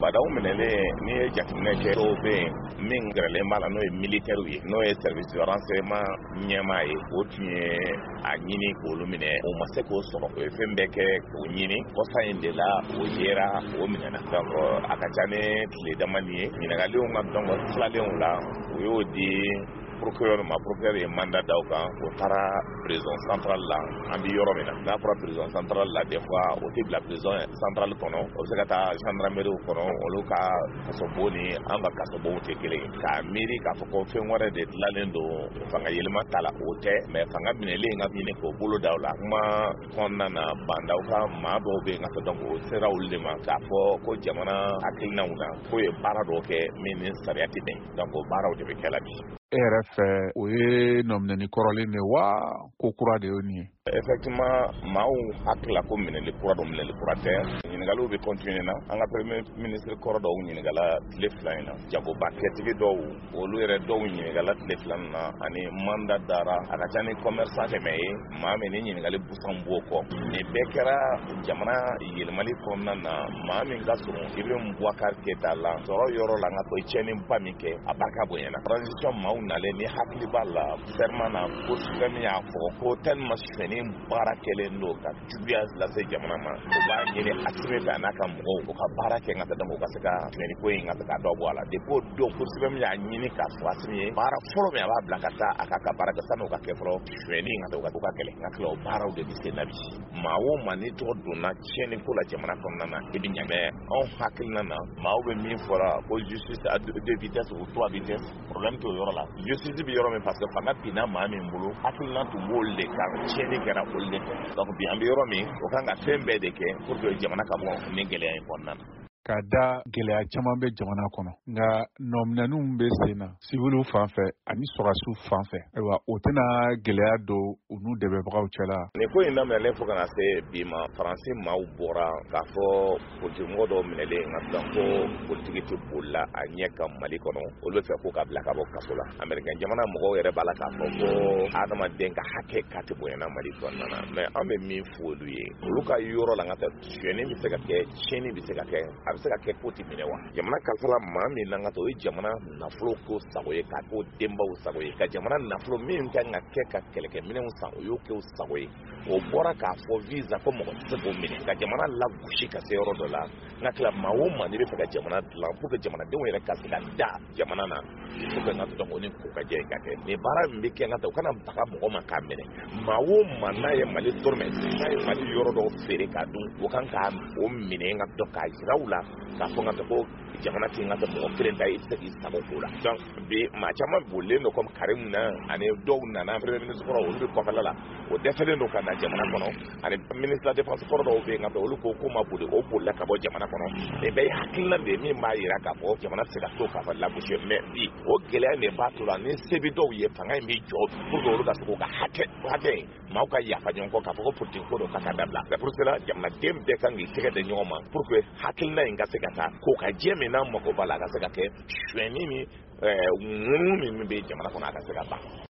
Badaw minɛlen n'i ye jateminɛ kɛ dɔw bɛ yen min gɛrɛlen b'a la n'o ye militaire ye n'o ye service de renseignement ɲɛmaa ye o tun ye a ɲini k'olu minɛ o ma se k'o sɔrɔ o ye fɛn bɛɛ kɛ k'o ɲini kɔsa in de la o yera o minɛna donc a ka ca ni tile dama ni ye ɲininkaliw ka dɔn tilalenw la o y'o di procureur ye mandat d'aw kan o taara prison centrale la an bi yɔrɔ min na n'a fɔra prison centrale la des fois o tɛ bila prison centrale kɔnɔ o bɛ se ka taa gendarmerie kɔnɔ olu ka kasobo ni an ka kasobow tɛ kelen ye k'a miiri k'a fɔ ko fɛn wɛrɛ de dilanlen don fanga yɛlɛma ta la o tɛ mais fanga minɛlen ka ɲini k'o bolo da o la kuma kɔnɔna na bandaw ka maa dɔw bɛ yen ka fɔ donc o sera olu de ma k'a fɔ ko jamana hakilinaw na k'o ye baara dɔw kɛ min ni sariya tɛ bɛn donc o baaraw de bɛ kɛ la bi. E yɛrɛ fɛ o ye nɔminɛni kɔrɔlen de wa ko kura de y'o nin ye? Effectivement maaw hakila ko minɛli kura dɔ minɛli kura tɛ ɲininkaliw bɛ continuer na an ka premier ministre kɔrɔ dɔw ɲininkala tile fila in na jagoba kɛtigi dɔw olu yɛrɛ dɔw ɲininkala tile fila in na ani mandat dara a ka ca ni commerçant tɛmɛ ye maa min ni ɲininkali busan b'o kɔ nin bɛɛ kɛra jamana yɛlɛmali kɔnɔna na maa min ka surun Ibrahim Boubacar Keita la sɔrɔ yɔrɔ la nka ko tiɲɛniba min kɛ a barika bonyana transition maaw nalen ni hakili b'a la serment na ko fɛn min y'a fɔ ko tellement suɲɛni baara kɛlen don ka juguya lase jamana ma o b'a ɲini Asimi fɛ a n'a ka mɔgɔw o ka baara kɛ ka tɛmɛ o ka se ka suɲɛni ko in ka se ka dɔ bɔ a la depuis o don ko sɛbɛn min y'a ɲini k'a fɔ Asimi ye baara fɔlɔ min a b'a bila ka taa a ka baara kɛ san'o ka kɛ fɔlɔ suɲɛni ka o ka kɛlɛ nka tila o baaraw de bɛ se na bi maa o maa ni tɔgɔ donna tiɲɛni ko la jamana kɔnɔna na i bɛ ɲamɛ anw hakilina na maaw bɛ min fɔra ko justice à deux vitesses ou trois vitesses problème t'o yɔrɔ la justice bɛ yɔrɔ min parce que fanga binna maa min bolo hakilina tun b'olu de kan tiɲɛni kɛra olu de fɛ donc bi an bɛ yɔrɔ min o kan ka fɛn bɛɛ de kɛ pour que jamana ka bɔ ni gɛlɛya in kɔnɔna na. Ka da gɛlɛya caman bɛ jamana kɔnɔ nka nɔminɛniw bɛ sen na siwiliw fan fɛ ani sɔrɔdasiw fan fɛ ayiwa o tɛna gɛlɛya don u n'u dɛmɛbagaw cɛla. nin ko in daminɛlen fo ka na se bi ma faransi maaw bɔra k'a fɔ politikimɔgɔ dɔw minɛlen nka dɔn ko politiki tɛ bolila a ɲɛ kan Mali kɔnɔ olu bɛ fɛ ko ka bila ka bɔ kaso la Américain jamana mɔgɔw yɛrɛ b'a la k'a fɔ ko adamaden ka hakɛ k'a tɛ bonyana Mali kɔnɔna na mais an bɛ min fɔ olu ye olu ka yɔrɔ la nka tɛ suɲɛni bɛ se ka kɛ tiɲɛni bɛ se ka kɛ a bɛ se ka kɛ ko tɛ minɛ wa jamana kalifala maa min na ka to o ye jamana nafolo ko sago ye k'a k'o denbaw sago ye ka jamana nafolo min kan ka kɛ ka kɛlɛkɛminɛnw san o y'o kɛ o sago ye o bɔra k'a fɔ visa ko mɔgɔ tɛ se k'o minɛ ka jamana lagosi ka se yɔrɔ dɔ la nka tila maa o maa n'i bɛ fɛ ka jamana dilan pour que jamanadenw yɛrɛ ka se ka da jamana na pour que n ka dɔn o ni ko ka jɛ ka kɛ nin baara min bɛ kɛ n ka taa o kana baga mɔgɔ ma k'a minɛ maa o maa n'a ye Mali dɔrɔmɛ n'a ye Mali yɔrɔ dɔw feere k'a dun o kan k'a o minɛ n ka dɔn k'a jira u la k'a fɔ n ka ko jamana tɛ n ka mɔgɔ kelen ta i tɛ se k'i sago k'o la donc bi maa caman bolilen don comme Karim na ani dɔw nana premier ministre kɔrɔ olu bɛ kɔfɛla la o dɛsɛlen don ka na jamana kɔnɔ ani ministre de la défense kɔrɔ dɔw bɛ yen nka olu ko k'u ma boli o bolila ka bɔ jamana kɔnɔ nin bɛɛ ye hakilina de ye min b'a jira k'a fɔ jamana tɛ se ka to k'a fɔ lagosi mais bi o gɛlɛya de b'a to la ni se bɛ dɔw ye fanga in bɛ jɔ pour que olu ka se k'u ka hakɛ in maaw ka yafa ɲɔgɔn kɔ k'a fɔ ko politique ko dɔ ka dabila c'est pour cela jamanaden bɛɛ kan k'i tɛgɛ di ɲɔgɔn ma pour que hakilina in ka se ka taa ko ka jɛ min n'a mago b'a la a ka se ka kɛ suɲɛni ni ŋunu min bɛ jamana kɔnɔ a ka se ka ban.